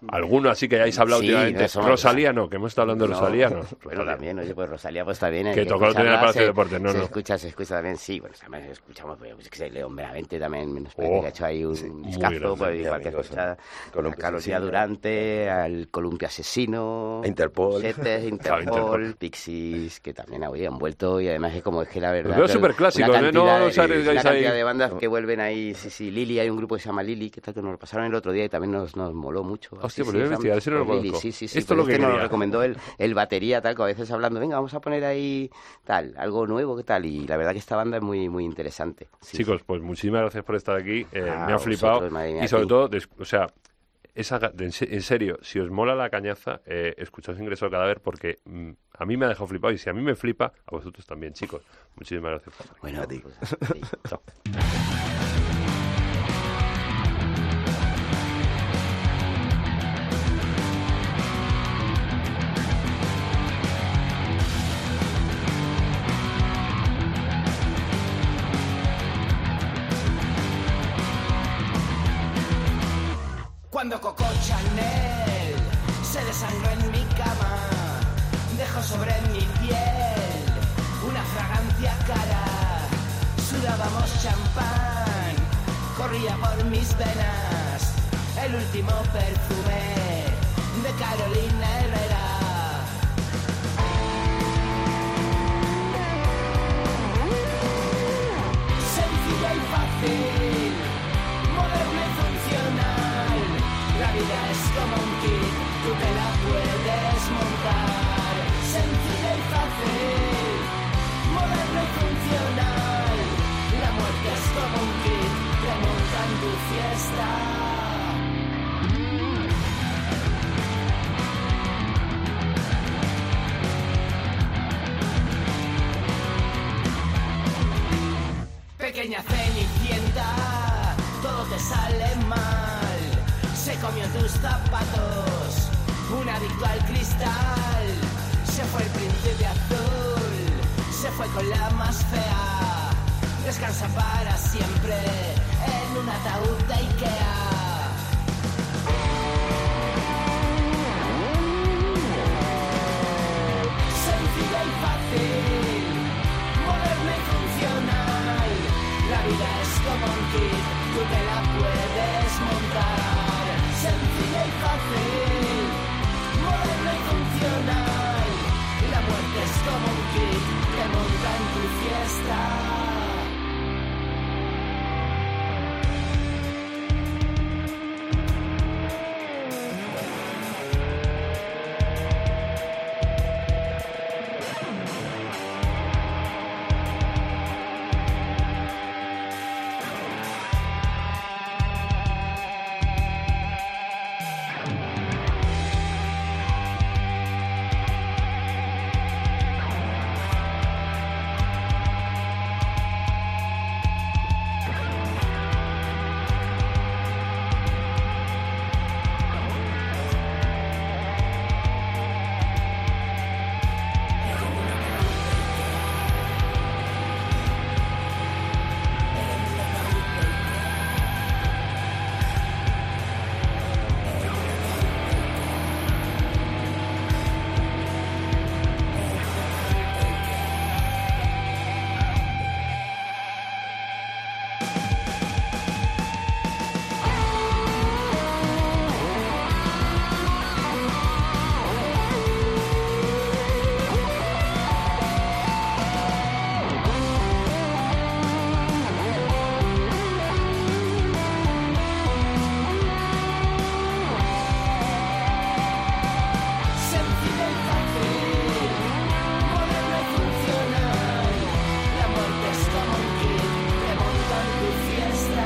¿Alguno así que hayáis hablado Sí, últimamente? eso- Rosalía no, que hemos estado hablando de No, Rosalía, no. Bueno, Rosalía. también, oye, pues Rosalía pues también hay Que que tocó el otro día en el escucharla, Palacio de se- Deportes, no, se no. escucha, se escucha también, sí, bueno, también escuchamos, pues, yo qué sé, León Benavente también, menos Oh, que ha hecho ahí un sí, muy discazo, grande, pues mi igual que amigo, escuchar Columpio a Carlos Asesino. Díaz Durante, al Columpio Asesino, A Interpol. Setes, Interpol, Interpol. Pixies, que también habían vuelto, y además es como es que la verdad... Los veo que superclásicos, una ¿eh? cantidad No de- os arriesgáis una cantidad ahí. de bandas que vuelven ahí, sí, sí, Lili, hay un grupo que se llama Lili, que tal, que nos lo pasaron el otro día y también nos, nos moló mucho. Hostia, Sí, pues sí, lo voy a esa- investigar, ese no lo Lili, conozco. sí, sí, sí, Esto es pues lo que este nos lo quería. recomendó el, el batería, tal, que a veces hablando, venga, vamos a poner ahí tal, algo nuevo, ¿qué tal? Y la verdad que esta banda es muy muy interesante. Sí, Chicos, pues muchísimas gracias por estar aquí. eh, Ah, me ha flipado. vosotros, madre mía, Y sobre tú. todo, des- o sea, esa, ga- de- en se- en serio, si os mola la cañaza, eh, escuchaos Ingreso al Cadáver porque mm, a mí me ha dejado flipado y si a mí me flipa, a vosotros también, chicos. Muchísimas gracias por estar aquí. Bueno, A ti. pues, a ti. Chao. Cuando Coco Chanel se desangró en mi cama, dejó sobre mi piel una fragancia cara. Sudábamos champán, corría por mis venas el último perfume de Carolina Herrera. Sencilla y fácil, moderna y funcional. La vida es como un kit, tú te la puedes montar. Sencilla y fácil, moderna y funcional. La muerte es como un kit, te montan tu fiesta. Pequeña cenicienta, todo te sale mal. Se comió tus zapatos, un adicto al cristal. Se fue el príncipe azul, se fue con la más fea. Descansa para siempre en un ataúd de Ikea. Sencilla y fácil, moderna y funcional. La vida es como un kit, tú te la puedes montar. Sencilla y fácil, moderna y funcional. La muerte es como un kit, te monta en tu fiesta. Sencilla y fácil, moderna y funcional. La muerte es como un kit, te montan tu fiesta.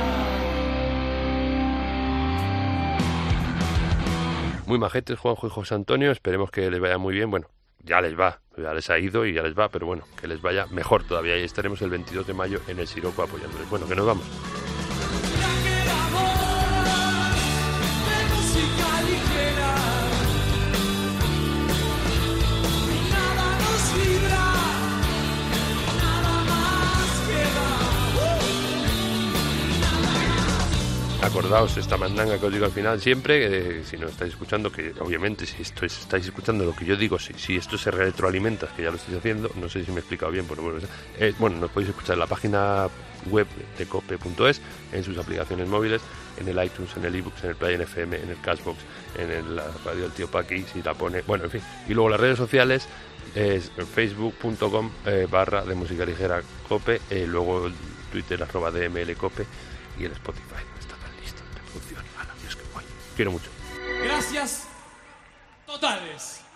Muy majetes, Juanjo y José Antonio. Esperemos que les vaya muy bien. Bueno, ya les va, ya les ha ido y ya les va, pero bueno, que les vaya mejor todavía. Y estaremos el veintidós de mayo en el Siroco apoyándoles. Bueno, que nos vamos. Acordaos Acordaos esta mandanga que os digo al final siempre, eh, si no estáis escuchando, que obviamente si esto es, estáis escuchando lo que yo digo, si, si esto se retroalimenta, que ya lo estáis haciendo, no sé si me he explicado bien, pero bueno, eh, bueno, nos podéis escuchar en la página web de cope punto es, en sus aplicaciones móviles, en el iTunes, en el eBooks, en el Play F M, en el Cashbox, en el, la radio del tío Paqui, si la pone, bueno, en fin. Y luego las redes sociales es facebook punto com eh, barra de música ligera cope, eh, luego el Twitter arroba dmlcope y el Spotify. Está tan listo, reproducción. ¡Hala, Dios, qué guay! Quiero mucho. Gracias totales.